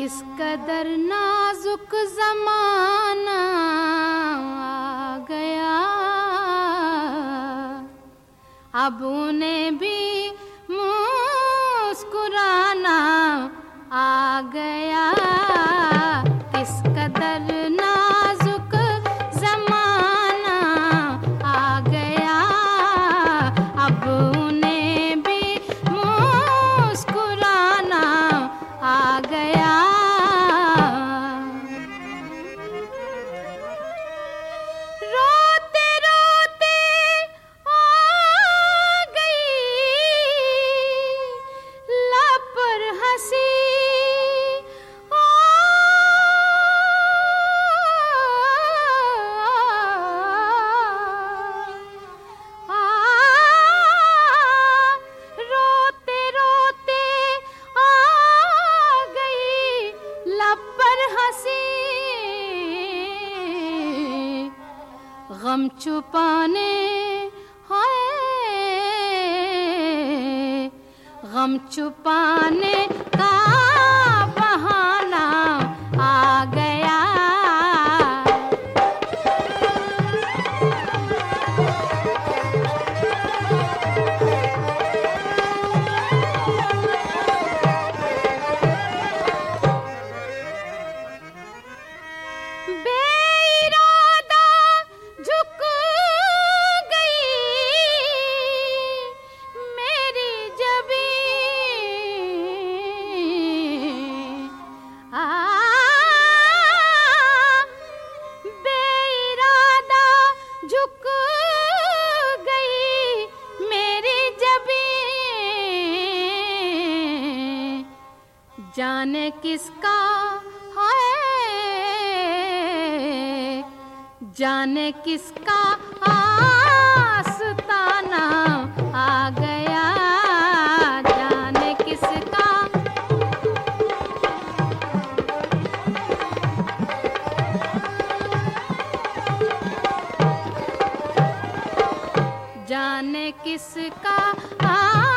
किस कदर नाजुक ज़माना आ गया, अब उन्हें भी मुस्कुराना आ गया। किस कदर नाजुक ज़माना आ गया, अब उन्हें भी मुस्कुराना आ गया। रोते रोते आ गई लब पर हंसी, रोते रोते आ गई लब पर हंसी। गम छुपाने हाय, गम छुपाने का बहाना आ गया। बेइरादा झुक गई मेरी जबीं, बेइरादा झुक गई मेरी जबीं। जाने किसका है, जाने किसका आस्ताना आ गया। जाने किसका, जाने किसका